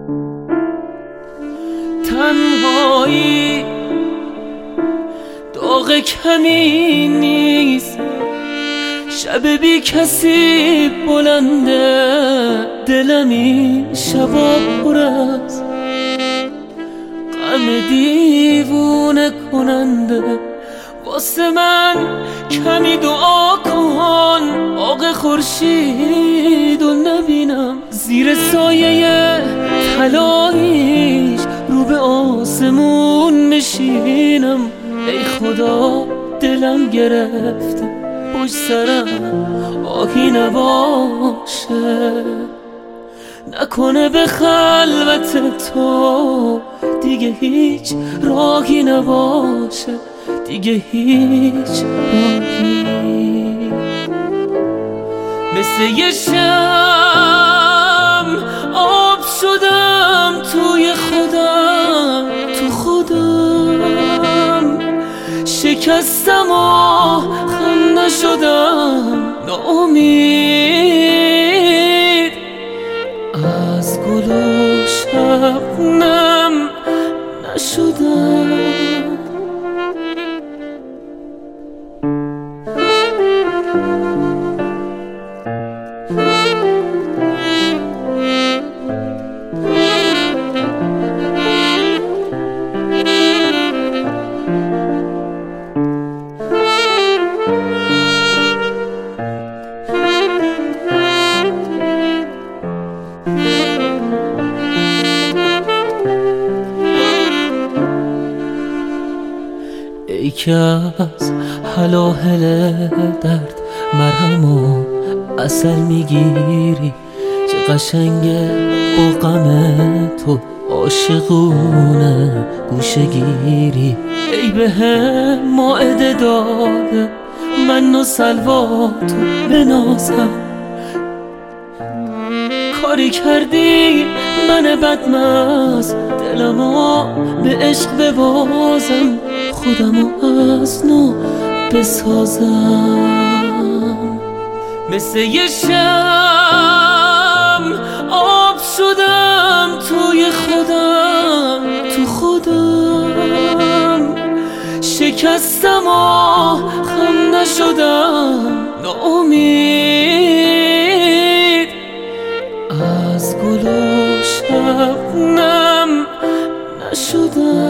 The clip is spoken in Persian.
تنهایی داغ کمی نیست، شب بی کسی بلنده، دلم این شبا پر از غم دیوونه کننده. واسه من کمی دعا کن، آق خورشیدو نبینم زیر سایه طلاییش، رو به آسمون میشینم. ای خدا دلم گرفته پشت سرم آهی نباشه، نکنه به خلوت تو دیگه هیچ راهی نباشه، دیگه هیچ راهی. مثل یه شم آب شدم توی خودم، تو خودم شکستم و خم نشدم، ناامید از گل و شبنم نشدم. ای که از هلاهل درد مرهم و عسل میگیری، چه قشنگه با غم تو عاشقونه گوشه گیری. ای به هم مائده داده من و سلواتو بنازم، کاری کردی من بدمست دلمو به عشق ببازم، خودمو از نو بسازم. مثل یه شم آب شدم توی خودم، تو خودم شکستم و خم نشدم، ناامید از گل و شبنم نشدم.